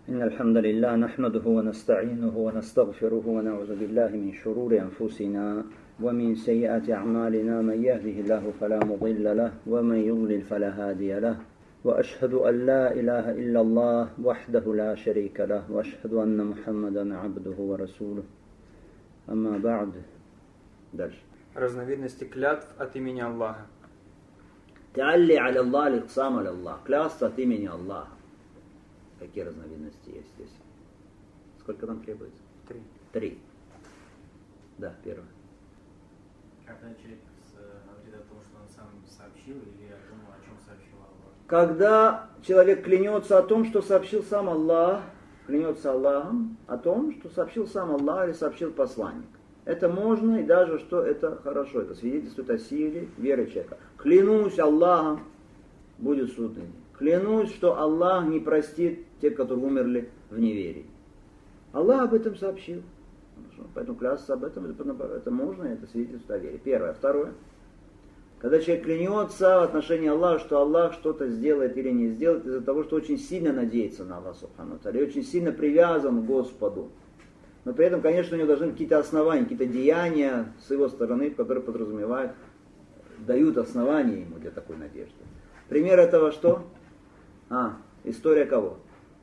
إن الحمد لله نحمده ونستعينه ونستغفره ونعوذ بالله من شرور أنفسنا ومن سيئات أعمالنا من يهده الله فلا مضل له ومن يضلل فلا هادي له وأشهد أن لا إله إلا الله وحده لا شريك له وأشهد أن محمدا عبده ورسوله أما بعد. Дальше. Разновидности клятв от имени Аллаха. تعلي على الله الإقسام على الله. Клясться от имени Аллаха. Какие разновидности есть здесь? Сколько там требуется? Три. Да, первое. Когда человек говорит о том, что он сам сообщил, или о том, о чем сообщил Аллах? Когда человек клянется о том, что сообщил сам Аллах, клянется Аллахом о том, что сообщил сам Аллах или сообщил посланник. Это можно, и даже что это хорошо. Это свидетельствует о силе веры человека. Клянусь Аллахом, будет суд. Клянусь, что Аллах не простит тех, которые умерли в неверии. Аллах об этом сообщил. Поэтому клясться об этом, это можно, это свидетельствует о вере. Первое. Второе. Когда человек клянется в отношении Аллаха, что Аллах что-то сделает или не сделает, из-за того, что очень сильно надеется на Аллаха, субхану ва тааля, и очень сильно привязан к Господу. Но при этом, конечно, у него должны быть какие-то основания, какие-то деяния с его стороны, которые подразумевают, дают основания ему для такой надежды. Пример этого что? История кого?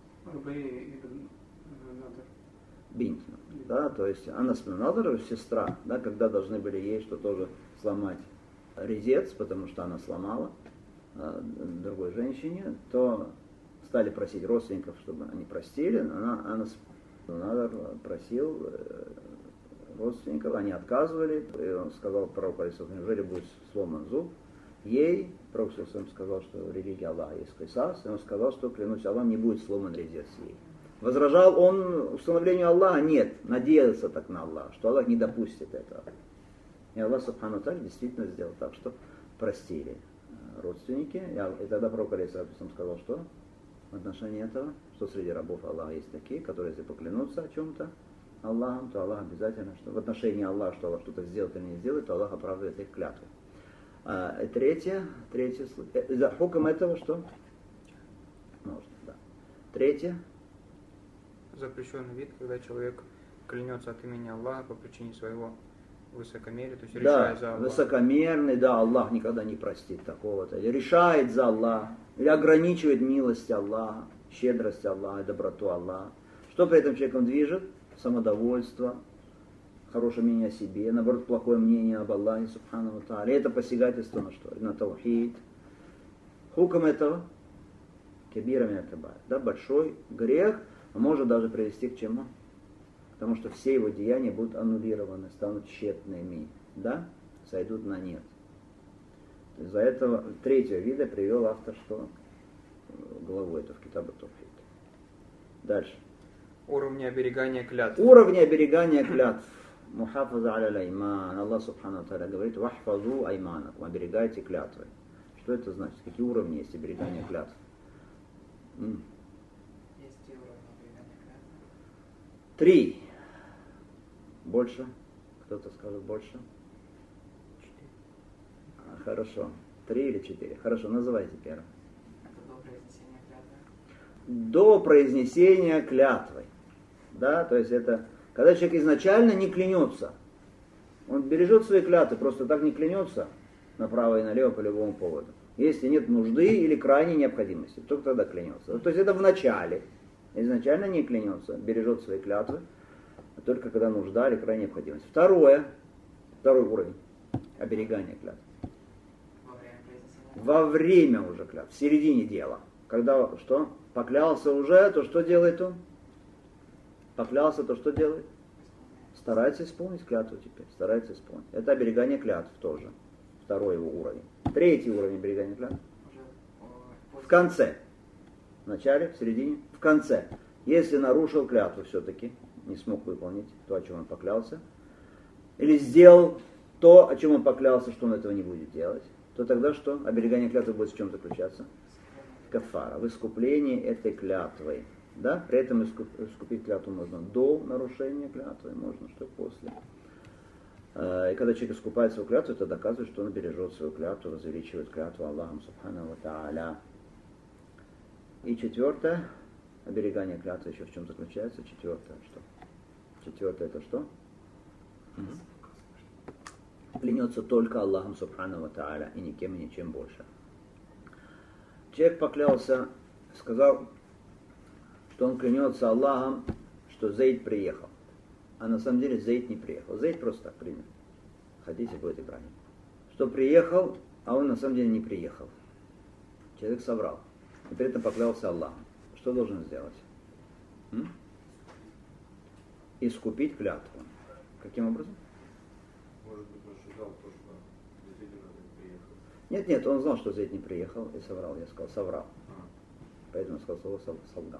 Бинт. Да, то есть Анас бин Надар, сестра, да, когда должны были ей что тоже сломать резец, потому что она сломала другой женщине, то стали просить родственников, чтобы они простили. Анас бин Надар просил родственников, они отказывали, и он сказал пророку, неужели будет сломан зуб? Ей пророк сказал, что религия Аллаха есть кисас, и он сказал, что клянусь Аллахом, не будет сломан резец ей. Возражал он установлению Аллаха? Нет, надеялся так на Аллаха, что Аллах не допустит этого. И Аллах субхану ва тааля действительно сделал так, что простили родственники. И тогда пророк сказал, что в отношении этого, что среди рабов Аллаха есть такие, которые если поклянутся о чем-то Аллахом, то Аллах обязательно, что в отношении Аллаха, что Аллах что-то сделает или не сделает, то Аллах оправдывает их клятву. Третье случай. За хуком этого что? Можно, да. Третье. Запрещенный вид, когда человек клянется от имени Аллаха по причине своего высокомерия, то есть решая за Аллаха. Высокомерный, да, Аллах никогда не простит такого-то. Или решает за Аллах, или ограничивает милость Аллаха, щедрость Аллаха, доброту Аллаха. Что при этом человеком движет? Самодовольство, хорошее мнение о себе, наоборот, плохое мнение об Аллахе, субхану ва тааля. Это посягательство на что? На таухид. Хуком этого кабира мин аль-кабаир. Да, большой грех, может даже привести к чему? Потому что все его деяния будут аннулированы, станут тщетными, да, сойдут на нет. Из-за этого третьего вида привел автор что? Главу это в Китаб ат-Таухид. Дальше. Уровни оберегания клятв. Уровни оберегания клятв. Мухафаза аля айман. Аллах субхану ва тааля говорит: вахфазу айманакум, оберегайте клятвы. Что это значит? Какие уровни есть оберегания клятв? Есть уровни оберегания клятв. 3. Больше? Кто-то скажет больше? 4. Хорошо. 3 или 4? Хорошо, называйте первое. Это до произнесения клятвы? До произнесения клятвы. Да, то есть это когда человек изначально не клянется. Он бережет свои клятвы, просто так не клянется направо и налево по любому поводу. Если нет нужды или крайней необходимости, только тогда клянется. То есть это в начале. Изначально не клянется, бережет свои клятвы, а только когда нужда или крайняя необходимость. Второй уровень оберегания клятв. Во время уже клятв, в середине дела. Когда что? Поклялся уже, то что делает он? Поклялся, то что делает? Старается исполнить клятву теперь. Старается исполнить. Это оберегание клятв тоже. Второй его уровень. Третий уровень оберегания клятв. В конце. В начале, в середине, в конце. Если нарушил клятву все-таки, не смог выполнить то, о чем он поклялся, или сделал то, о чем он поклялся, что он этого не будет делать, то тогда что? Оберегание клятвы будет в чем заключаться? Кафара, в искуплении этой клятвой. Да? При этом искупить клятву можно до нарушения клятвы, можно что после. И когда человек искупает свою клятву, это доказывает, что он бережет свою клятву, возвеличивает клятву Аллахом субхану ва тааля. И четвертое, Оберегание клятвы еще в чем заключается? Четвертое что? Четвертое это что? Клянется только Аллахом Субхану ва Тааля и никем и ничем больше. Человек поклялся, сказал, что он клянется Аллахом, что Зейд приехал. А на самом деле Зейд не приехал. Зейд просто так примет. Хотите, будет Ибрахим. Что приехал, а он на самом деле не приехал. Человек соврал. И при этом поклялся Аллахом. Что должен сделать? Искупить клятву. Каким образом? Может быть, он ожидал то, что действительно не приехал. Нет, он знал, что Зейд не приехал и соврал. Я сказал, соврал. Поэтому я сказал слово солгал.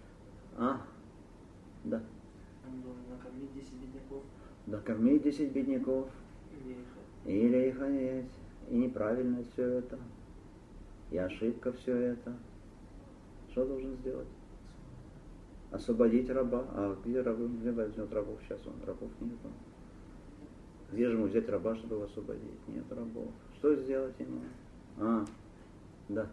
Да. Он должен накормить 10 бедняков. Накормить 10 бедняков. Или их одеть. И неправильно все это. И ошибка все это. Что должен сделать? Освободить раба. А где рабы? Где возьмет рабов сейчас? Рабов нет. Где же ему взять раба, чтобы его освободить? Нет рабов. Что сделать ему? Да.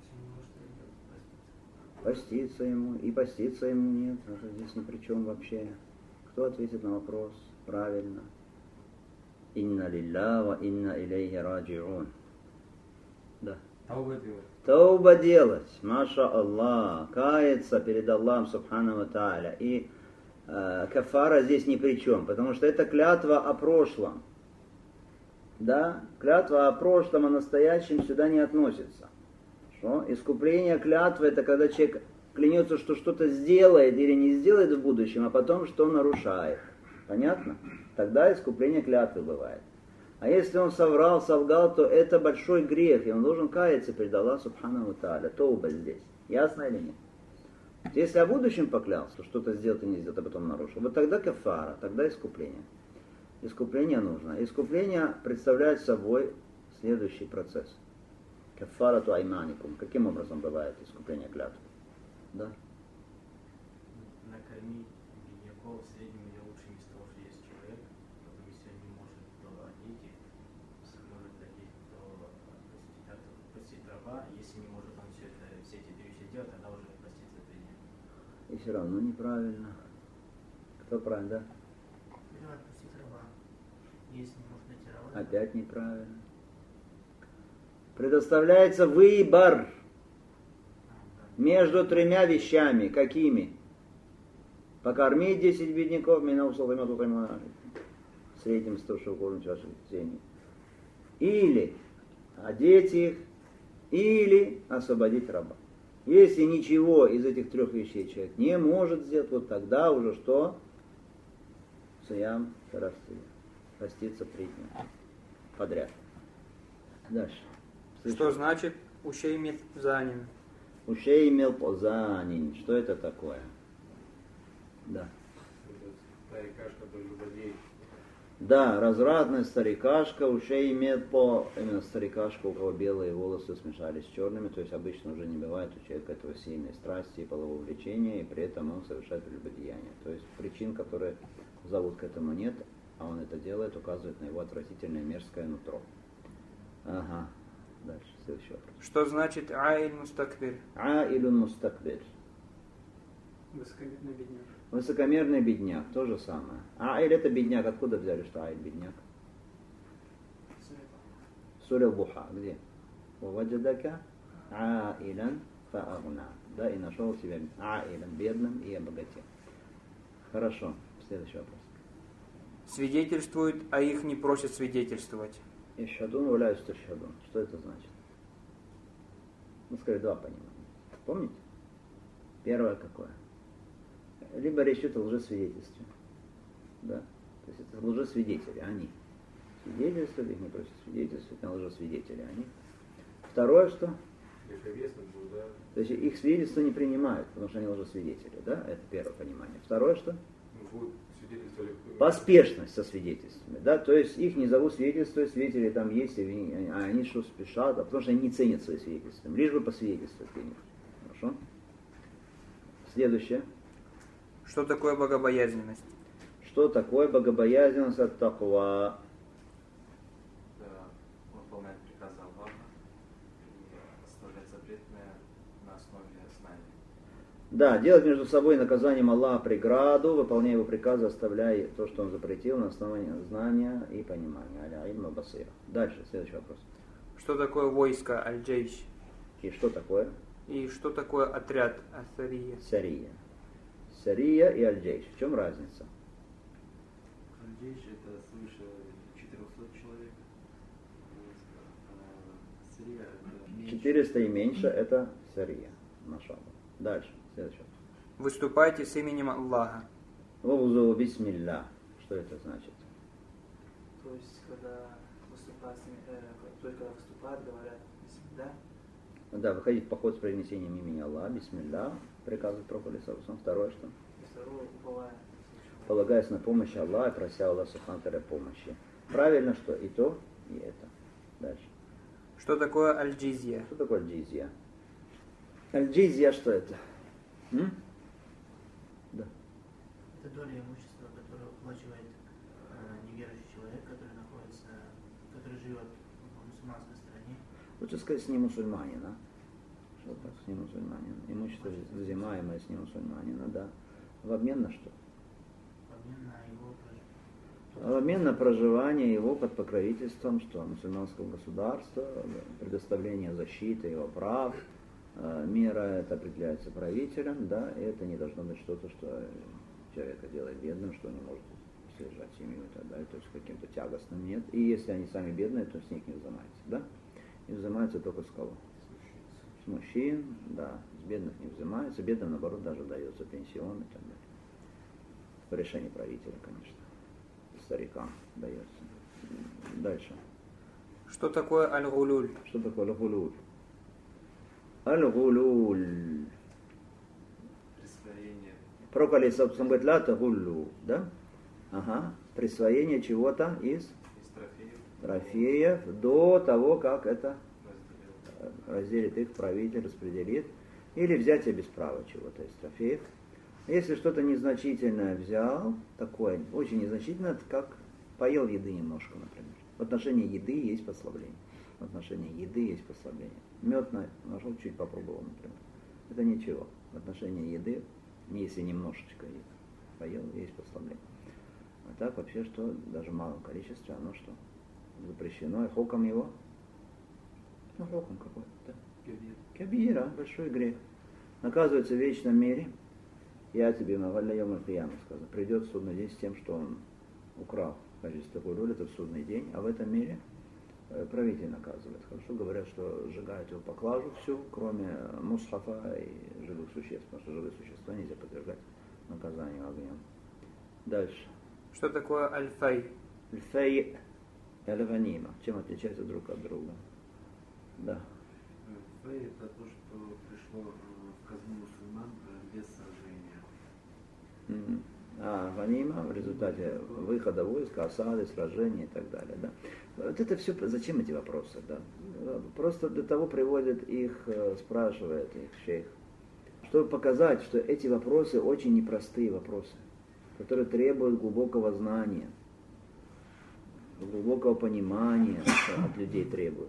Поститься ему. И поститься ему нет. Это здесь ни при чем вообще. Кто ответит на вопрос правильно? Инна лилля ва инна илейхи раджиун. Да. Тауба делать, маша Аллах, каяться перед Аллахом Субхану ва Тааля. И кафара здесь ни при чем, потому что это клятва о прошлом. Да, клятва о прошлом, о настоящем сюда не относится. Что? Искупление клятвы это когда человек клянется, что что-то сделает или не сделает в будущем, а потом что нарушает. Понятно? Тогда искупление клятвы бывает. А если он соврал, солгал, то это большой грех, и он должен каяться перед Аллахом Субхану ва Тааля. Тауба здесь. Ясно или нет? Если о будущем поклялся, что-то сделать и не сделать, а потом нарушил, вот тогда кафара, тогда искупление. Искупление нужно. Искупление представляет собой следующий процесс. Кафарату айманикум. Каким образом бывает искупление клятвы? Да? Накормить бедняков средними или лучшими из того, что есть человек. Потом, если он не может, то одеть их. Если может одеть, то простить раба. Если не может он все эти три вещи делать, тогда уже проститься это нет. И все равно неправильно. Кто правильно, да? Надо простить раба. Если не может найти раба. Опять неправильно. Предоставляется выбор между тремя вещами. Какими? Покормить 10 бедняков, средним 100 кормить ваших детей. Или одеть их, или освободить раба. Если ничего из этих трех вещей человек не может сделать, вот тогда уже что? Саям тарасти. Поститься 3 дня. Подряд. Дальше. Что значит ущеймит занин? Ущеймил позанин. Что это такое? Да. Старикашка прелюбодей. Да, развратная старикашка, ущеймил по, именно старикашка, у кого белые волосы смешались с черными, то есть обычно уже не бывает у человека этого сильной страсти и полового влечения, и при этом он совершает прелюбодеяние. То есть причин, которые зовут к этому нет, а он это делает, указывает на его отвратительное мерзкое нутро. Ага. Дальше, следующий вопрос. Что значит айль мустакбир? Аилюн мустакбир. Высокомерный бедняк. Высокомерный бедняк, то же самое. Аиль это бедняк, откуда взяли, что Аиль бедняк? Сура Буха, где? Ваваджадака аилян фаагна. Да, и нашел себя аилян, бедным и обогател. Хорошо, следующий вопрос. Свидетельствуют, а их не просят свидетельствовать. Ишхадун валяюсь ташхадун. Что это значит? Ну, скажем, два понимания. Помните? Первое какое? Либо речь идет о лжесвидетельстве. Да? То есть это лжесвидетели, они. Свидетельствуют, их не просят свидетельствовать, а лжесвидетели, они. Второе что? То есть их свидетельство не принимают, потому что они лжесвидетели, да? Это первое понимание. Второе что? Поспешность со свидетельствами, да, то есть их не зовут свидетельствовать, свидетели там есть, а они что спешат, потому что они не ценят свои свидетельства, лишь бы посвидетельствовать где-нибудь. Хорошо? Следующее. Что такое богобоязненность? Что такое богобоязненность от таква? Выполнять приказы Аллаха и оставлять запретное на основе знания. Да, делать между собой наказанием Аллаха преграду, выполняя его приказы, оставляя то, что он запретил, на основании знания и понимания. Аля-Ильма Басира. Дальше, следующий вопрос. Что такое войско аль-джейш? И что такое? И что такое отряд асария? Сария. Сария и аль-джейш. В чем разница? Аль-Джейш это свыше 400 человек. Сирия это меньше. 400 и меньше это сария. Машалла. Дальше, следующий вопрос. Выступайте с именем Аллаха. Вузу бисмилля. Что это значит? То есть, когда выступают, говорят «Бисмилля». Да, выходить в поход с произнесением имени Аллаха, бисмилля, приказывает Пророк алейхиссалам. Второе что? И второе, уповая. Полагаясь на помощь Аллаха, прося Аллаха субхану ва тааля помощи. Правильно, что и то, и это. Дальше. Что такое аль-джизья? Что такое аль-джизья? Аль-джизья что это? Да. Это доля имущества, которое уплачивает неверующий человек, который живет в мусульманской стране. Лучше сказать, с не мусульманина. Что так, с не мусульманина? Имущество взимаемое с не мусульманина, да. В обмен на что? В обмен на проживание его под покровительством что? Мусульманского государства, предоставление защиты его прав. Мера это определяется правителем, да, и это не должно быть что-то, что человека делает бедным, что не может содержать семью и так далее, то есть каким-то тягостным нет. И если они сами бедные, то с них не взимается, да? И взимается только с кого? С мужчин, да, с бедных не взимается, бедным, наоборот, даже дается пенсион и так далее. По решению правителя, конечно. Старикам дается. Дальше. Что такое аль-гулуль? Что такое аль-гулуль? Аль-гулуль. Присвоение. Пророк алейхиссалам говорит, ля тагуллу, да? Ага. Присвоение чего-то из трофеев до того, как это разделит их правитель, распределит. Или взятие без права чего-то из трофеев. Если что-то незначительное взял, такое, очень незначительное, как поел еды немножко, например. В отношении еды есть послабление. В отношении еды есть послабление. Мед нашел, чуть попробовал, например. Это ничего. В отношении еды, если немножечко поел, есть послабление. А так вообще, что даже в малом количестве, оно что? Запрещено. И хоком его? Ну, хоком какой-то, да? Кабира, большой грех. Наказывается в вечном мире. Я тебе мавалля йом аль-кияма, сказано. Придет в судный день с тем, что он украл в качестве такой роли, это в судный день. А в этом мире правитель наказывает. Хорошо говорят, что сжигают его поклажу всю, кроме мусхафа и живых существ, потому что живые существа нельзя подвергать наказанию огнем. Дальше. Что такое аль-фай? Аль-фай и аль-ганима. Чем отличаются друг от друга? Да. Фей это то, что пришло в казну мусульман без сражения. А ганима в результате выхода войска, осады, сражений и так далее. Да. Вот это все, зачем эти вопросы? Да? Просто для того приводит их, спрашивает их шейх, чтобы показать, что эти вопросы очень непростые вопросы, которые требуют глубокого знания, глубокого понимания, что от людей требуют.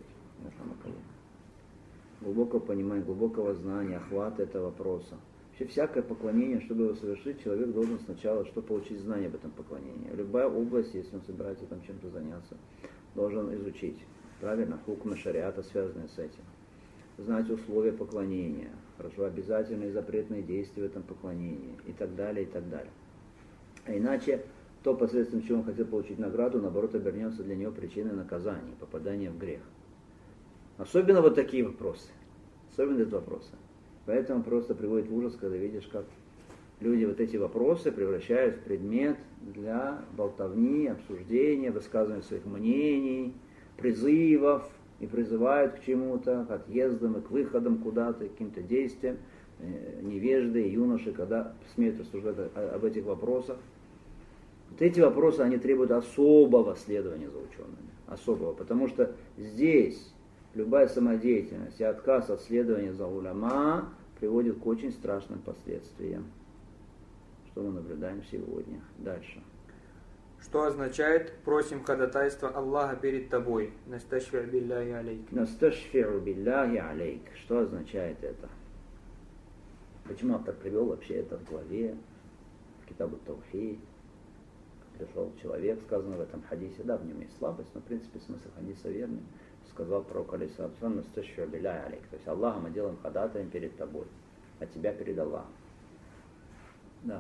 Глубокого понимания, глубокого знания, охвата этого вопроса. Вообще всякое поклонение, чтобы его совершить, человек должен сначала что получить знание об этом поклонении. Любая область, если он собирается там чем-то заняться, должен изучить. Правильно? Хукмы шариата, связанные с этим. Знать условия поклонения, хорошо, обязательные запретные действия в этом поклонении и так далее, и так далее. А иначе то, посредством чего он хотел получить награду, наоборот, обернется для него причиной наказания, попадания в грех. Особенно вот такие вопросы. Особенно эти вопросы. Поэтому просто приводит в ужас, когда видишь, как люди вот эти вопросы превращают в предмет для болтовни, обсуждения, высказывания своих мнений, призывов, и призывают к чему-то, к отъездам и к выходам куда-то, к каким-то действиям. Невежды, юноши, когда смеют рассуждать об этих вопросах. Вот эти вопросы, они требуют особого следования за учеными. Особого, потому что здесь любая самодеятельность и отказ от следования за уляма приводит к очень страшным последствиям, что мы наблюдаем сегодня. Дальше. Что означает «просим ходатайства Аллаха перед тобой»? Насташфи билляхи алейк. Насташфи билляхи алейк. Что означает это? Почему автор привел вообще это в главе, в Китабу Таухид? Пришел человек, сказано в этом хадисе, да, в нем есть слабость, но в принципе смысл хадиса верный. Сказал пророк алейхиссалату настащу абиляй алейк. То есть Аллаха мы делаем ходатаем перед тобой, а тебя перед Аллахом. Да.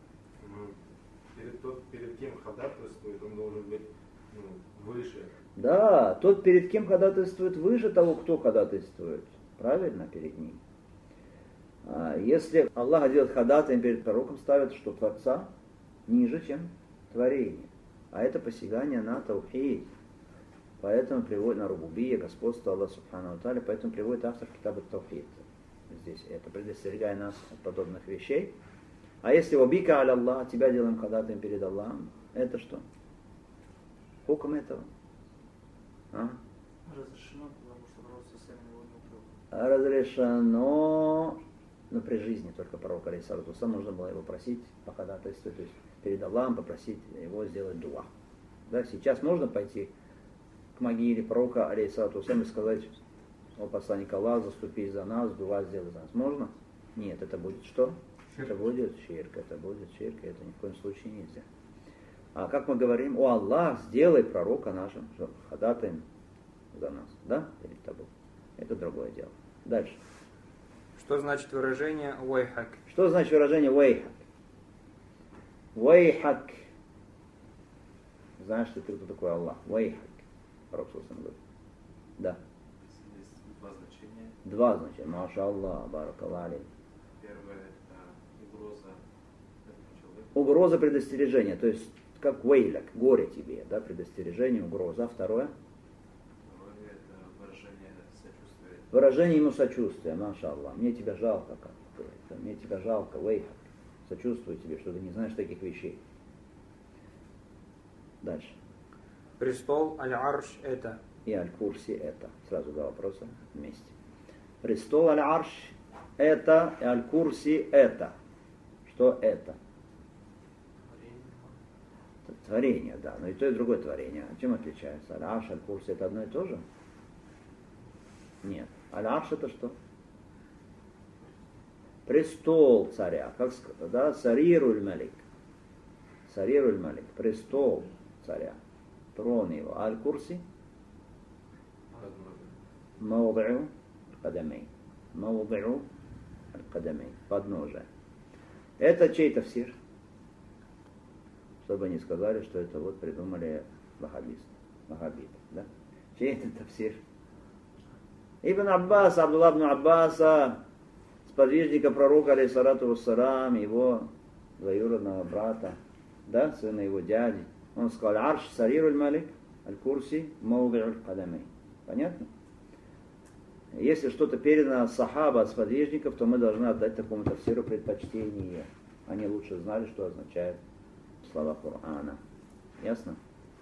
Перед кем ходатайствует, он должен быть выше. Да, тот, перед кем ходатайствует, выше того, кто ходатайствует. Правильно, перед ним. Если Аллах делает ходатаем перед пророком, ставит, что Творца ниже, чем творение. А это посягание на таухид. Поэтому приводит на рубубия, господство Аллаха Субхану ва Тааля, поэтому приводит автор Китаба Таухид. Здесь это предостерегая нас от подобных вещей. А если вабика аля Аллах, тебя делаем ходатаем перед Аллахом, это что? Хукм этого. Разрешено, потому что пророк сами его не упрек. Разрешено, но при жизни только пророк алейхиссалату вассалам нужно было его просить по ходатайству, то есть перед Аллахом попросить его сделать дуа. Да, сейчас можно пойти к могиле пророка алейхиссалату вассалам и сказать: о посланник Аллаха, заступи за нас, дуа сделай за нас. Можно? Нет, это будет что? Это будет ширк, это ни в коем случае нельзя. А как мы говорим: о Аллах, сделай пророка нашим ходатаем за нас, да, перед тобой. Это другое дело. Дальше. Что значит выражение «вайхак»? Что значит выражение «вайхак»? Вайхак. Знаешь ли ты, кто такой Аллах? Вайхак. Пророк говорит. Да. Есть два значения. Два значения. Маша Аллах, баракаллах алейк. Первое — это угроза этому человеку. Угроза предостережения, то есть как вейляк, горе тебе, да, предостережение, угроза. А второе? Второе — это выражение сочувствия. Выражение ему сочувствия, маша Аллах. Мне тебя жалко, как говорится. Мне тебя жалко, вейхак. Сочувствую тебе, что ты не знаешь таких вещей. Дальше. Престол, аль-арш это. И аль-курси это. Сразу два вопроса вместе. Престол, аль-арш это, и аль-курси это. Что это? Творение, да. Но и то, и другое творение. Чем отличается? Аль-арш, аль-курси это одно и то же? Нет. Аль-арш это что? Престол царя. Как сказать, да? Сарируль малик. Сарируль малик. Престол царя. Трон его. Аль-курси? Мауди'у аль-кадамей. Мауди'у аль-кадамей. Подножие. Это чей тафсир? Чтобы не сказали, что это вот придумали ваххабисты. Ваххабиты, да? Чей это тафсир? Ибн Аббас, Абдуллах ибн Аббаса, сподвижника пророка, алейхиссалату вассалам, его двоюродного брата, да, сына его дяди. Он сказал: арш сарируль малик, аль-курси мауди'уль кадамей. Понятно? Если что-то передано от сахаба, от сподвижников, то мы должны отдать такому тафсиру предпочтение. Они лучше знали, что означают слова Корана. Ясно?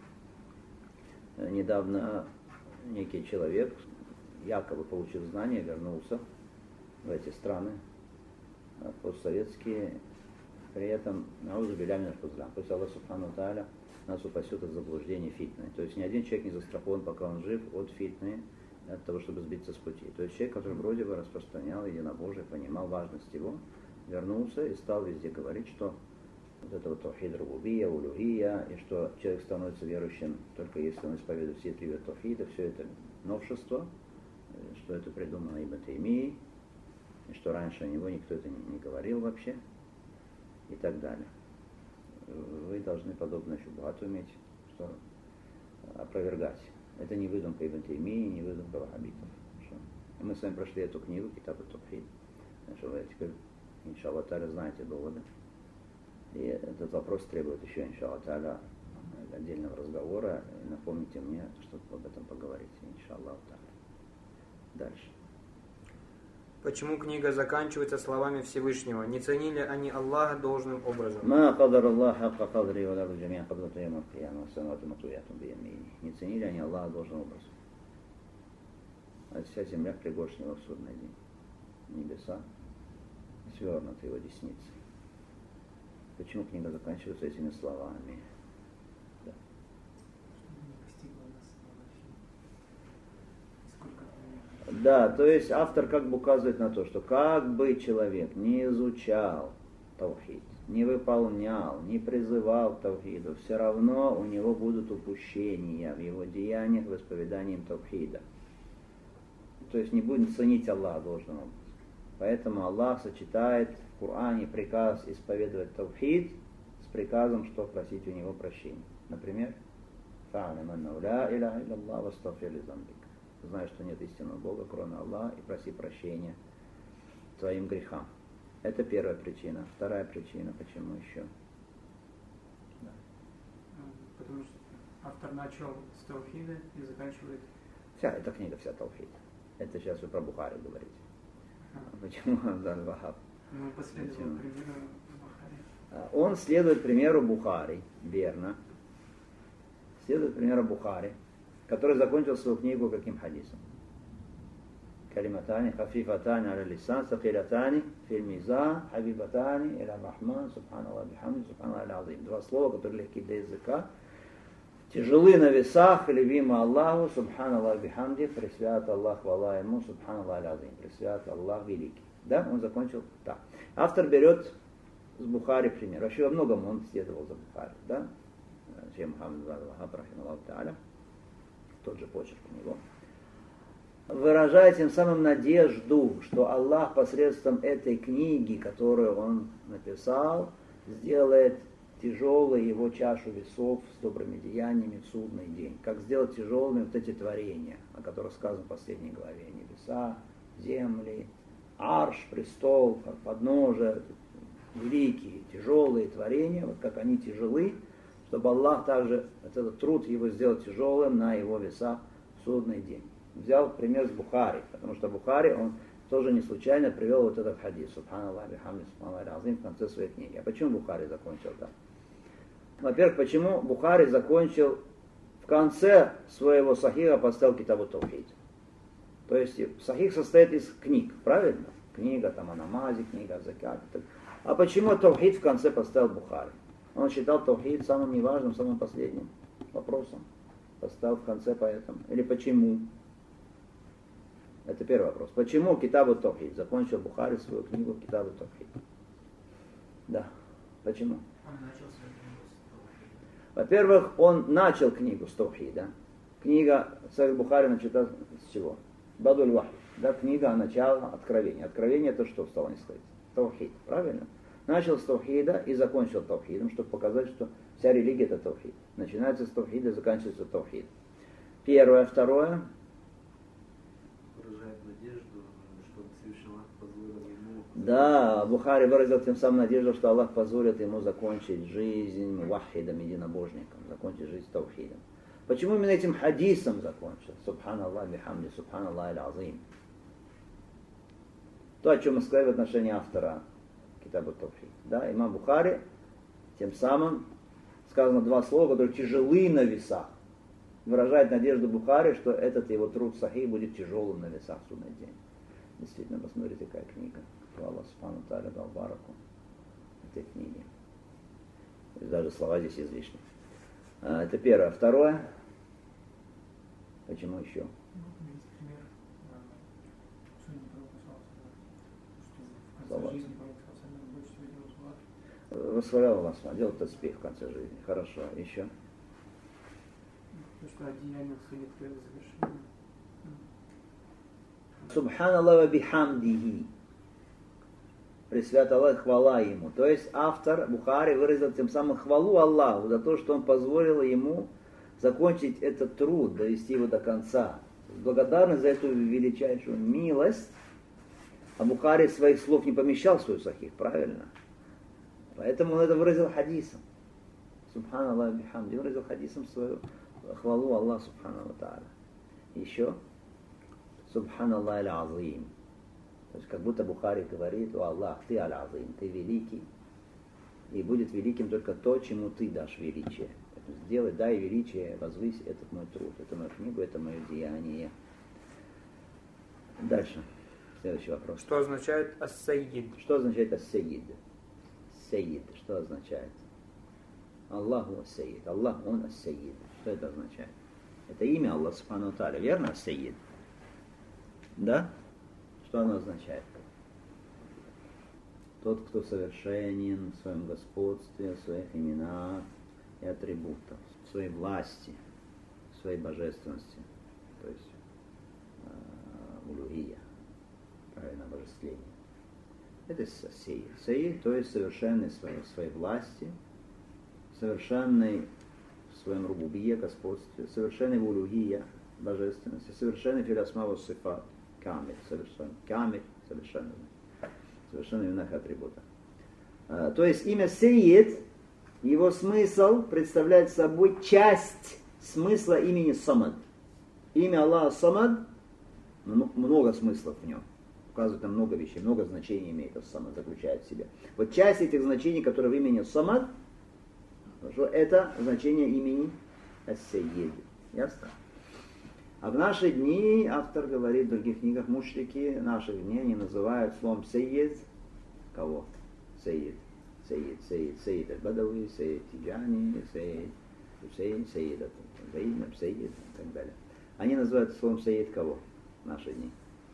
Недавно некий человек, якобы получив знания, вернулся в эти страны постсоветские, при этом наузу билямин аль-хузлям. Пусть Аллах Субхану Тааля нас упасет от заблуждения фитны. То есть ни один человек не застрахован, пока он жив, от фитны, от того, чтобы сбиться с пути. То есть человек, который вроде бы распространял единобожие, понимал важность его, вернулся и стал везде говорить, что вот это вот таухид рубубия, улюхия, и что человек становится верующим только если он исповедует все три вида таухида, все это новшество, что это придумано Ибн Таймией, и что раньше о него никто это не говорил вообще, и так далее. Вы должны подобное шубхат уметь, что опровергать. Это не выдумка Ибн Таймии, не выдумка ваххабитов. Мы с вами прошли эту книгу, Китаб ат-Таухид. Вы теперь, иншаллах та'аля, знаете доводы. И этот вопрос требует еще, иншаллах та'аля, отдельного разговора. И напомните мне, чтобы об этом поговорить, иншаллах та'аля. Дальше. Почему книга заканчивается словами Всевышнего? Не ценили они Аллаха должным образом? Не ценили они Аллаха должным образом. А вся земля в пригоршне его в судный день. Небеса свернуты его десницей. Почему книга заканчивается этими словами? Да. Да, то есть автор как бы указывает на то, что как бы человек не изучал таухид, не выполнял, не призывал к таухиду, все равно у него будут упущения в его деяниях в исповедании таухида. То есть не будет ценить Аллаха должным образом. Поэтому Аллах сочетает в Коране приказ исповедовать таухид с приказом, что просить у него прощения. Например, «Фа'алям аннаху ла иляха илля-Аллах вастагфир ли занбик». Знай, что нет истинного Бога, кроме Аллаха, и проси прощения твоим грехам. Это первая причина. Вторая причина, почему еще? Да. Потому что автор начал с таухида и заканчивает... Вся эта книга, вся таухид. Это сейчас вы про Бухари говорите. Почему Абдул-Вахаб? Ну, последовал примеру Бухари. Он следует примеру Бухари, верно. Следует примеру Бухари, который закончил свою книгу каким хадисом? Калиматани, хафифатани аля лисан, сакилатани, фил мизан, хабибатани, иля рахман, субханаллах бихамди, субханаллах аль-азим. Два слова, которые легки для языка. Тяжелы на весах, любимы Аллаху, субханаллах бихамди, пресвят Аллах, хвала ему, субханаллах аль-азим, пресвят Аллах великий. Да, он закончил так. Автор берет с Бухари пример. Вообще во многом он следовал за Бухари, да? Шейх Мухаммад Абдул-Вахаб, рахимахуллаху та'аля, тот же почерк у него, выражает тем самым надежду, что Аллах посредством этой книги, которую он написал, сделает тяжелой его чашу весов с добрыми деяниями в судный день. Как сделать тяжелыми вот эти творения, о которых сказано в последней главе. Небеса, земли, арш, престол, подножие, великие, тяжелые творения, вот как они тяжелы, чтобы Аллах также этот труд его сделал тяжелым на его весах в судный день. Взял пример с Бухари, потому что Бухари, он тоже не случайно привел вот этот хадис, субханаллах бихамди, субханаллах аль-азим, в конце своей книги. А почему Бухари закончил так? Во-первых, почему Бухари закончил в конце своего сахиха поставил китабу таухид? То есть сахих состоит из книг, правильно? Книга там о намазе, книга о закате. А почему таухид в конце поставил Бухари? Он считал таухид самым неважным, самым последним вопросом. Поставил в конце поэтому. Или почему? Это первый вопрос. Почему Китабу Таухид? Закончил Бухари свою книгу Китабу Таухид. Да. Почему? Он начал свою книгу с таухида. Во-первых, он начал книгу с Таухида. Книга Сахих Бухари начата с чего? Бадуль Вахи. Да, книга начала откровения. Откровение это что стало не сказать? Таухид. Правильно? Начал с Таухида и закончил Таухидом, чтобы показать, что вся религия это Таухид. Начинается с Таухида и заканчивается Таухид. Первое. Второе. Выражает надежду, что Всевышний Аллах позволил ему... Да, Бухари выразил тем самым надежду, что Аллах позволит ему закончить жизнь вахидом, единобожником, закончить жизнь таухидом. Почему именно этим хадисом закончил? Субханаллах бихамди, субханаллах аль-азим. То, о чем мы сказали в отношении автора Китабу Таухид. Да, имам Бухари, тем самым сказано два слова, которые тяжелы на весах. Выражает надежду Бухари, что этот его труд сахих будет тяжелым на весах в судный день. Действительно, посмотрите, какая книга. Аллах субхану тааля дал бараку этой книги. Даже слова здесь излишни. Это первое. Второе. Почему еще? Есть пример судьи пророка, что в конце жизни пророка больше всего делал салат. Восхвалял Аллах, делал таспих в конце жизни. Хорошо. Еще. То, что одеяние судит перед завершением. Субханаллах ва бихамдихи. Пресвят Аллах, хвала ему. То есть автор Бухари выразил тем самым хвалу Аллаху за то, что он позволил ему закончить этот труд, довести его до конца. Благодарность за эту величайшую милость. А Бухари своих слов не помещал в свой сахих, правильно? Поэтому он это выразил хадисом. Субханаллах бихамди. Он выразил хадисом свою хвалу Аллаху субхану ва тааля. Еще. Субханаллах аль-азим. То есть как будто Бухари говорит: о Аллах, ты аль-азим, ты великий. И будет великим только то, чему ты дашь величие. Сделай, дай величие, возвысь этот мой труд, эту мою книгу, это мое деяние. Дальше. Следующий вопрос. Что означает ас-сайид? Что означает ас-сайид? Сайид. Что означает? Аллаху ас-сайид. Аллах, он ас-сайид. Что это означает? Это имя Аллаха субхану ва тааля, верно? Ас-сайид. Да? Что оно означает? Тот, кто совершенен в своем господстве, в своих именах и атрибутах, в своей власти, в своей божественности, то есть улугия, правильно, божествление. Это сеид. Сеид, то есть совершенный в своей власти, совершенный в своем рубубие, господстве, совершенный в улугия, божественности, совершенный филясмаву сифат, камиль, совершенный, камиль, совершенный, совершенный в иных атрибутах. То есть имя Сеид, его смысл представляет собой часть смысла имени Самад. Имя Аллаха Самад, много смыслов в нем. Указывает на много вещей, много значений имеет это Самад, заключает в себе. Вот часть этих значений, которые в имени Самад, это значение имени Ас-Сейид. Ясно? А в наши дни, автор говорит в других книгах, мушрики наших дней, они называют словом Сейид кого? Сейид. Сейид, Сейид, Сейид аль-Бадауи, Сейид Тиджани, Сейид Хусейн, Сейид Заинаб, Сейид и так далее. Они называют словом Сейид кого в наши дни?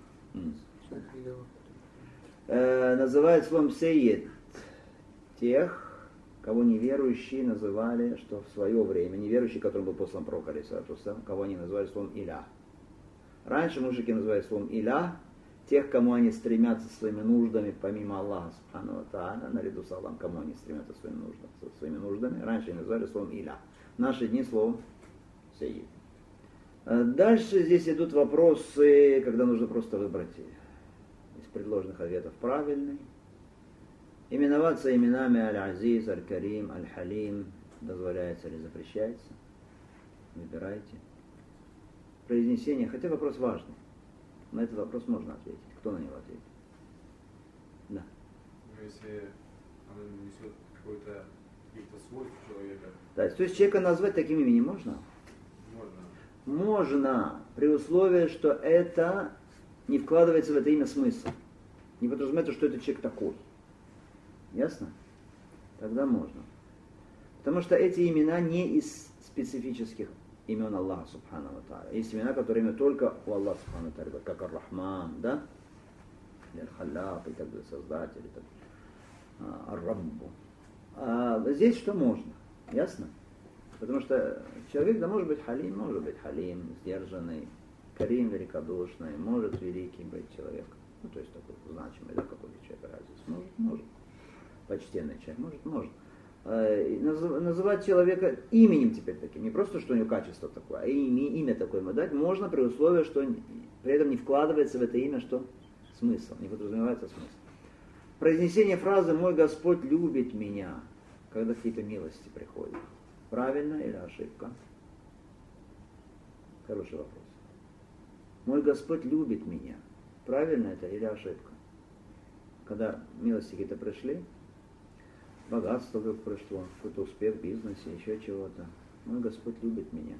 Называют словом Сейид тех, кого неверующие называли, что в свое время, неверующие, которым был послан пророк, кого они называли словом Иля. Раньше мужики называли словом Иля тех, кому они стремятся своими нуждами, помимо Аллаха, субхану ва тааля, наряду с Аллахом, кому они стремятся своими нуждами. Раньше они называли словом Иля. В наши дни словом Сейид. Дальше здесь идут вопросы, когда нужно просто выбрать из предложенных ответов правильный. Именоваться именами Аль-Азиз, Аль-Карим, Аль-Халим дозволяется или запрещается? Выбирайте. Произнесение, хотя вопрос важный. На этот вопрос можно ответить. Кто на него ответит? Да. Ну, если оно несет какие-то свойства человека. Да, то есть человека назвать таким именем можно? Можно. Можно, при условии, что это не вкладывается в это имя смысл. Не подразумевается, что это человек такой. Ясно? Тогда можно. Потому что эти имена не из специфических имен Аллаха Субхану ва Тааля. Есть имена, которые имеют только у Аллаха Субхану ва Тааля, как Ар-Рахман, да? Или Ар-Халлаб, и так далее, Создатель, и так далее. Ар-Раббу. А здесь что можно? Ясно? Потому что человек, да, может быть халим, сдержанный, карим, великодушный, может великий быть человек. Ну, то есть такой значимый, да, какой-то человек разница. Может. Почтенный человек, может. Называть человека именем теперь таким, не просто, что у него качество такое, а имя такое ему дать можно при условии, что при этом не вкладывается в это имя, что смысл, не подразумевается смысл. Произнесение фразы «Мой Господь любит меня», когда какие-то милости приходят. Правильно или ошибка? Хороший вопрос. «Мой Господь любит меня». Правильно это или ошибка? Когда милости какие-то пришли, богатство вдруг пришло, какой-то успех в бизнесе, еще чего-то. Мой Господь любит меня.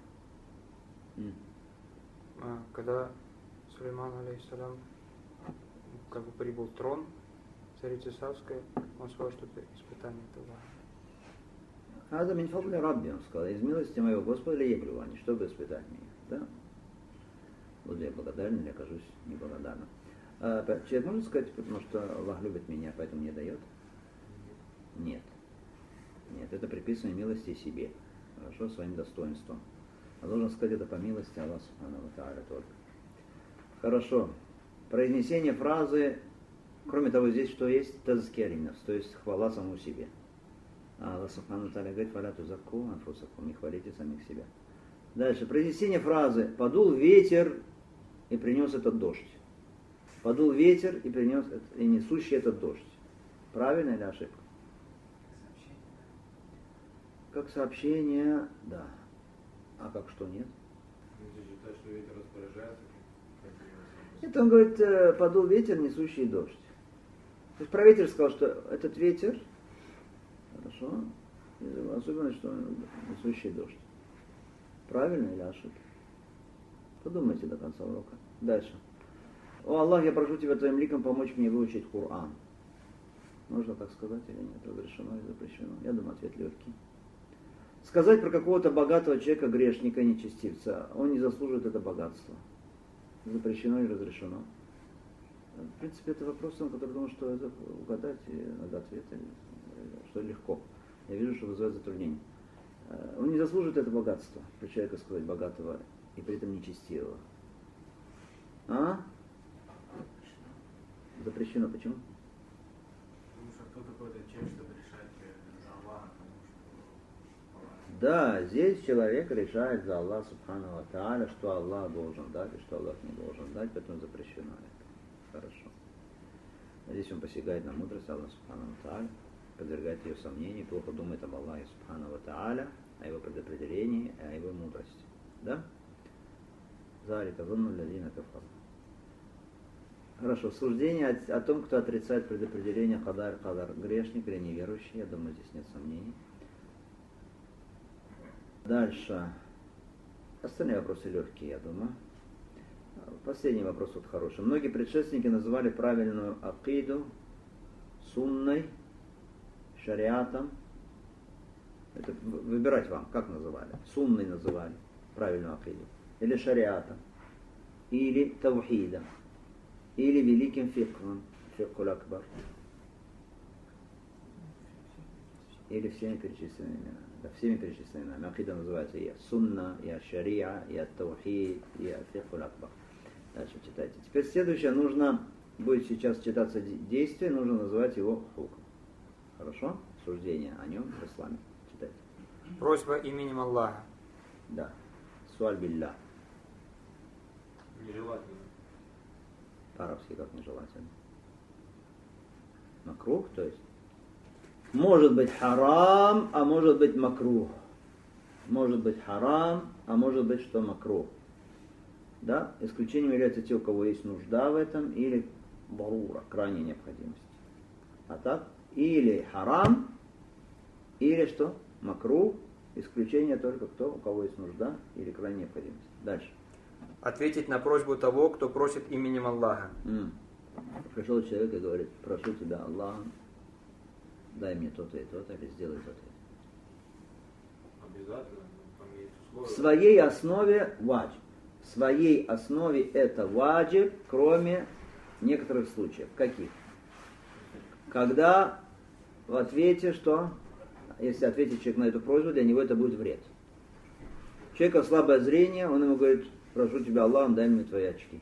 Когда Сулейман, алейхиссалям, как бы прибыл трон царицы Савской, он сказал, что это испытание этого. Аза мин фадли рабби, он сказал, из милости моего Господа ли еблю они, чтобы испытать меня. Да? Буду я благодарен или окажусь неблагодарным. Человек может сказать, потому что Аллах любит меня, поэтому мне дает? Нет, это приписывание милости себе. Хорошо, своим достоинством. А должен сказать это по милости Аллаха Субхану ва Тааля только. Хорошо. Произнесение фразы, кроме того, здесь что есть? Тазкия линнас, то есть хвала самому себе. А Аллах Субхану ва Тааля говорит: «Фаля тузакку анфусакум», не хвалите самих себя. Дальше. Произнесение фразы «подул ветер и принес этот дождь». Подул ветер и принес и несущий этот дождь. Правильно или ошибка? Как сообщение, да. А как что нет? Люди считают, что ветер распоряжается. Это он говорит, подул ветер, несущий дождь. То есть про ветер сказал, что этот ветер, хорошо, особенно, что он несущий дождь. Правильно или ошибка? Подумайте до конца урока. Дальше. О Аллах, я прошу тебя твоим ликом помочь мне выучить Коран. Можно так сказать или нет? Разрешено или запрещено? Я думаю, ответ легкий. Сказать про какого-то богатого человека, грешника, нечестивца, он не заслуживает это богатство. запрещено или разрешено? В принципе, это вопрос, на который думаю, что это угадать и надо ответ, что легко. Я вижу, что вызывает затруднение. Он не заслуживает это богатство, про человека сказать богатого и при этом нечестивого. А? Запрещено. Почему? Потому что кто такой этот человек, чтобы решать за Аллаха, потому что Да, здесь человек решает за Аллаха Субхану ва Тааля, что Аллах должен дать и что Аллах не должен дать, поэтому запрещено это. Хорошо. Здесь он посягает на мудрость Аллаха Субхану ва Тааля, подвергает ее сомнению, плохо думает об Аллахе Субхану ва Тааля, о его предопределении, о его мудрости. Да? Залика зонну лядина кафару. Хорошо, суждение о том, кто отрицает предопределение хадар, грешник или неверующий, я думаю, здесь нет сомнений. Дальше. Остальные вопросы легкие, я думаю. Последний вопрос вот хороший. Многие предшественники называли правильную акиду сунной, шариатом. Это выбирать вам, как называли. Сунной называли правильную акиду. Или шариатом. Или таухидом. Или великим фикхом, фикхул акбар. Или всеми перечисленными именами. Да, всеми перечисленными именами. Акида называется и сунна, и шариа, и таухид, и фикхул акбар. Дальше читайте. Теперь следующее, нужно, будет сейчас читаться действие, нужно называть его хукм. Хорошо? Суждение о нем в исламе. Читайте. Просьба именем Аллаха. Да. Суаль билля. Нежелательно. По-арабски как нежелательно. Макрух, то есть. Может быть харам, а может быть макрух. Может быть харам, а может быть что макрух. Да? Исключением являются те, у кого есть нужда в этом, или барура, крайняя необходимость. А так, или харам, или что? Макрух. Исключение только кто, у кого есть нужда или крайняя необходимость. Дальше. Ответить на просьбу того, кто просит именем Аллаха. Пришел человек и говорит: прошу тебя, Аллах, дай мне то-то и то-то, или сделай то-то. Обязательно. Там есть условия. В своей основе ваджиб. В своей основе это ваджиб, кроме некоторых случаев. Каких? Когда в ответе что? Если ответит человек на эту просьбу, для него это будет вред. У человека слабое зрение, он ему говорит: прошу тебя, Аллах, дай мне твои очки.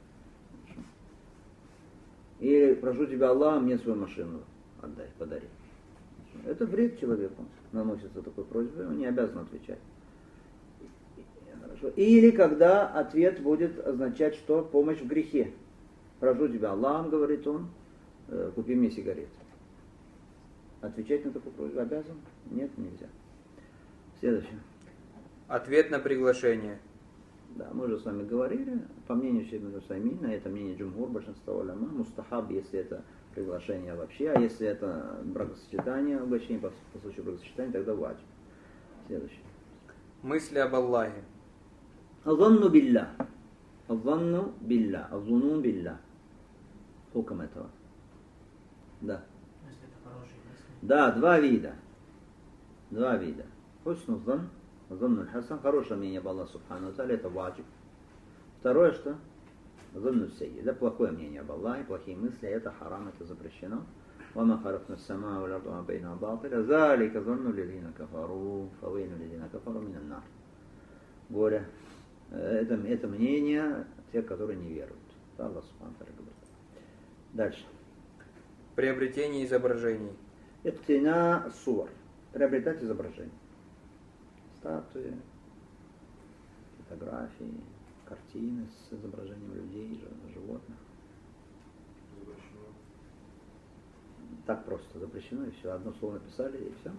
Или прошу тебя, Аллах, мне свою машину отдай, подари. Это вред человеку, наносится такой просьбой, он не обязан отвечать. Хорошо. Или когда ответ будет означать, что помощь в грехе. Прошу тебя, Аллах, говорит он, купи мне сигареты. Отвечать на такую просьбу обязан? Нет, нельзя. Следующее. Ответ на приглашение. Да, мы уже с вами говорили, по мнению Шейха Усаймина, это мнение джумгур, большинства уляма, мустахаб, если это приглашение вообще, а если это бракосочетание, угощение по случаю бракосочетания, тогда ваджиб. Следующее. Мысли об Аллахе. Азанну билля. Азанну билля. Азунун билля. Хукм этого. Да. если это хорошие мысли. Да, два вида. Два вида. Хусну зан, занну хасан, хорошее мнение об Аллахе Субхану ва Тааля, это ваджиб. Второе что? Занну сайи. Это плохое мнение об Аллахе, плохие мысли, это харам, это запрещено. وما خلقنا السماء والأرض وما بينهما باطلا ذلك ظن الذين كفروا فويل للذين كفروا من النار. Горе. Это мнение тех, которые не веруют. Аллах Субхану ва Тааля говорит. Дальше. Приобретение изображений. Иктина сур. Приобретать изображения. Статуи, фотографии, картины с изображением людей, животных. Запрещено. Так просто запрещено, и все. Одно слово написали, и все.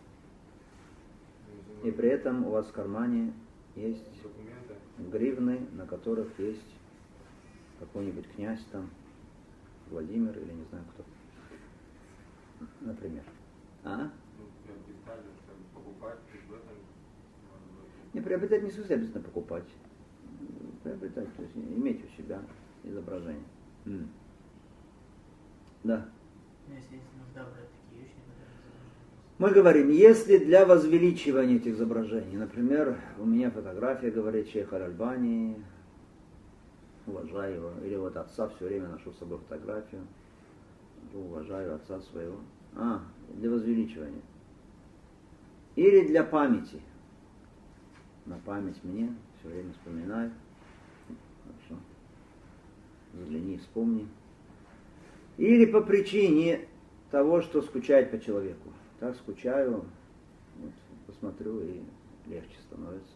Не знаю. И при этом у вас в кармане есть Документы. гривны, на которых есть какой-нибудь князь там, Владимир или не знаю кто. Например. А? Ну, приобретали, чтобы покупать, в этом может быть. Не приобретать не в смысле обязательно покупать. Приобретать, то есть иметь у себя изображение. Да. Ну, если есть нужда брать такие вещи, наверное, Мы говорим, если для возвеличивания этих изображений, например, у меня фотография, говорит шейх Аль-Альбани, уважаю его. Или вот отца все время ношу с собой фотографию, уважаю отца своего. Для возвеличивания. Или для памяти. На память мне все время вспоминай. Хорошо. Загляни, вспомни. Или по причине того, что скучать по человеку. Так скучаю, вот, посмотрю, и легче становится.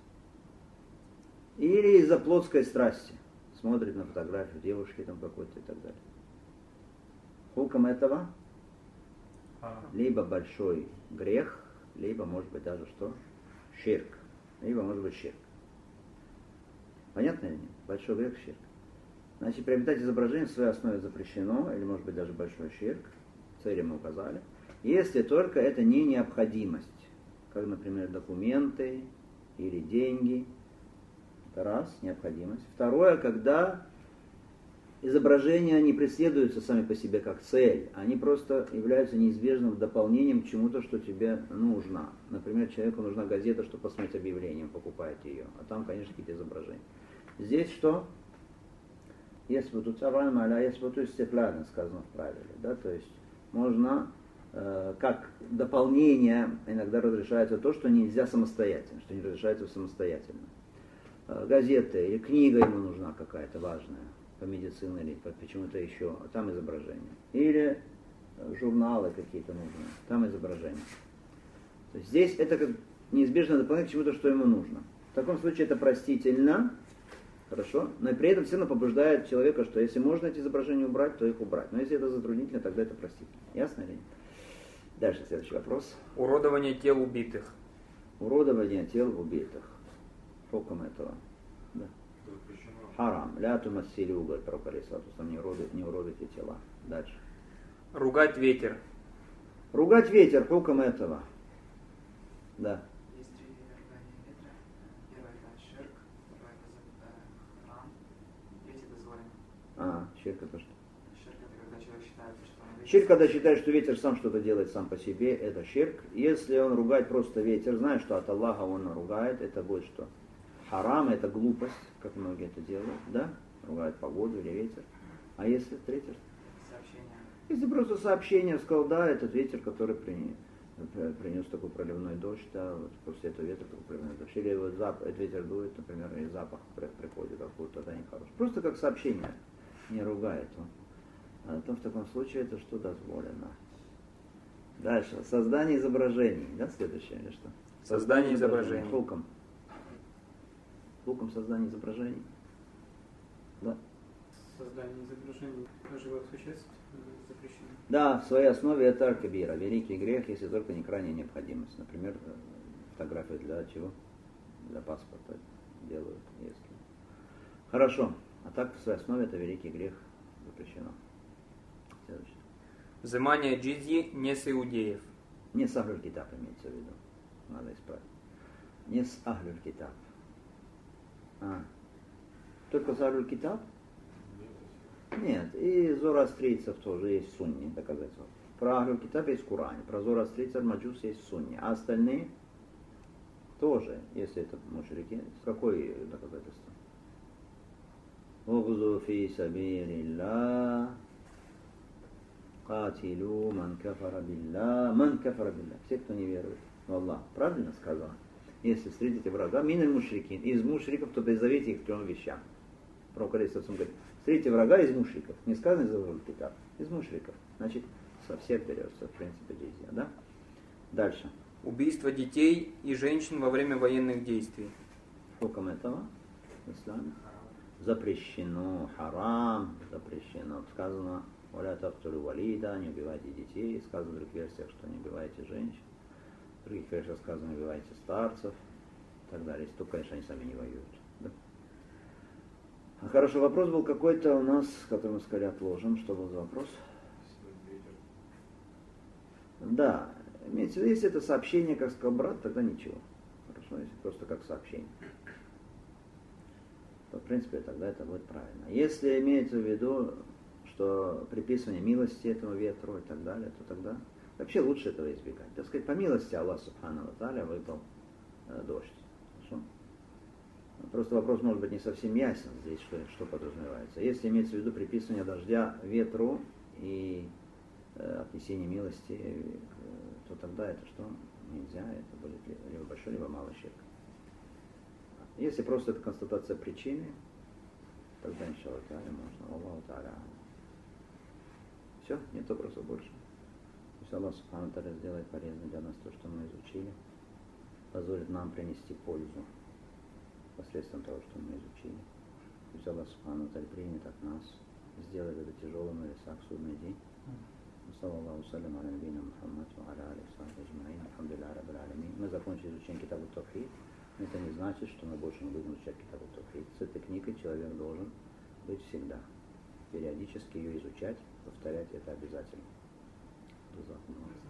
Или из-за плотской страсти. Смотрит на фотографию девушки там какой-то и так далее. Хуком этого либо большой грех, либо, может быть, даже что? Ширк. Либо, может быть, ширк. Понятно или нет? Большой грех, ширк. Значит, приобретать изображение в своей основе запрещено, или, может быть, даже большой ширк. Цели мы указали. Если только это не необходимость, как, например, документы или деньги. Это раз, необходимость. Второе, когда изображения не преследуются сами по себе как цель, они просто являются неизбежным дополнением к чему-то, что тебе нужно. Например, человеку нужна газета, чтобы посмотреть объявление, он покупает ее, а там, конечно, какие-то изображения. Здесь что? Если бы тут истеплядно сказано в правиле, да, то есть можно как дополнение иногда разрешается то, что нельзя самостоятельно, что не разрешается самостоятельно. Газета или книга ему нужна какая-то важная, по медицине или по почему-то еще, а там изображение. Или журналы какие-то нужны, там изображение. То есть здесь это как неизбежно дополнение к чему-то, что ему нужно. В таком случае это простительно, хорошо, но и при этом все равно побуждает человека, что если можно эти изображения убрать, то их убрать. Но если это затруднительно, тогда это простительно. Ясно или нет? Дальше следующий вопрос. Уродование тел убитых. Уродование тел убитых. Хуком этого. Да. Харам. Ля тумассили уголь, пророк алейхиссалату вассалам, не уродуйте тела. Дальше. Ругать ветер. Ругать ветер, хуком этого. Да. Есть три ругания ветра. Первое это ширк, второе это храм, третье дозволено. Ширк это что? Ширк это когда человек считает, что он Ширк, когда считает, что ветер сам что-то делает сам по себе, это ширк. Если он ругает просто ветер, зная, что от Аллаха он ругает, это будет что? Харам, это глупость, как многие это делают, да? Ругают погоду или ветер. А если третье? сообщение. Если просто сообщение сказал, да, этот ветер, который принес такой проливной дождь, да, вот после этого ветра такой проливной дождь. Или вот этот ветер дует, например, и запах приходит откуда-то нехороший. Просто как сообщение, не ругает он. То в таком случае это что дозволено. Дальше. Создание изображений. Да, следующее или что? Создание изображений. Хуком. Хуком создание изображений. Да. Создание изображений живых существ запрещено. Да, в своей основе это аль-кабира, великий грех, если только не крайняя необходимость. Например, фотографию для чего? Для паспорта делают, если. Хорошо. А так в своей основе это великий грех, запрещено. Следующее. Взимание джизьи не с иудеев. Не с Ахлюль Китаб имеется в виду. Надо исправить. Не с Ахлюль Китаб. Только с Ахлюль Китаб? Нет, и зороастрийцев тоже есть в Сунне доказательства. Про Ахлюль Китаб есть в Коране, про зороастрийцев Маджус есть в Сунне. А остальные тоже, если это мушрики, какое доказательство? Угзу фи сабилилlah катилу ман кафара билlah. Ман кафара билlah. Все, кто не верует в Аллах. Правильно сказал? Если встретите врага, миналь мушрикин, из мушриков, то призовите их к 3 вещам. Пророк алейхиссалам говорит, встретите врага из мушриков. Не сказано из Ахлюль Китаб, из мушриков. Значит, со всех берется, в принципе, джизья, да? Дальше. Убийство детей и женщин во время военных действий. Хуком этого в исламе запрещено, харам, запрещено. Сказано, валя тактулю валида, не убивайте детей. Сказано в других версиях, что не убивайте женщин. В других версиях сказано, не убивайте старцев. И так далее. Если только, конечно, они сами не воюют. Да? Хороший вопрос был какой-то у нас, который мы сказали отложим. Что был за вопрос? Да, имеется в виду, если это сообщение, как сказал брат, тогда ничего. Хорошо, если просто как сообщение, то, в принципе, тогда это будет правильно. Если имеется в виду, что приписывание милости этому ветру и так далее, то тогда вообще лучше этого избегать. Так сказать, по милости Аллах Субхану ва Тааля выпал дождь. Хорошо? Просто вопрос может быть не совсем ясен здесь, что подразумевается. Если имеется в виду приписывание дождя ветру и отнесение милости, то тогда это что? Нельзя, это будет либо большой, либо малый ширк. Если просто это констатация причины, тогда иншаллах можно. Аллаху та'аля. Все, нет вопросов больше. Пусть Аллах Субхану ва Тааля сделает полезным для нас то, что мы изучили, позволит нам принести пользу посредством того, что мы изучили. Пусть Аллах Субхану ва Тааля примет от нас, сделает это тяжелым на весах в судный день. Саллаллаху салям аля набийна Мухаммад ва аля алейхи ва сахбихи аджмаин. Алхамдулиллахи раббил алямин. Мы закончили изучение Китабу Тавхид. Это не значит, что мы больше не будем изучать Китабу Тавхид. С этой книгой человек должен быть всегда. Периодически ее изучать, повторять это обязательно.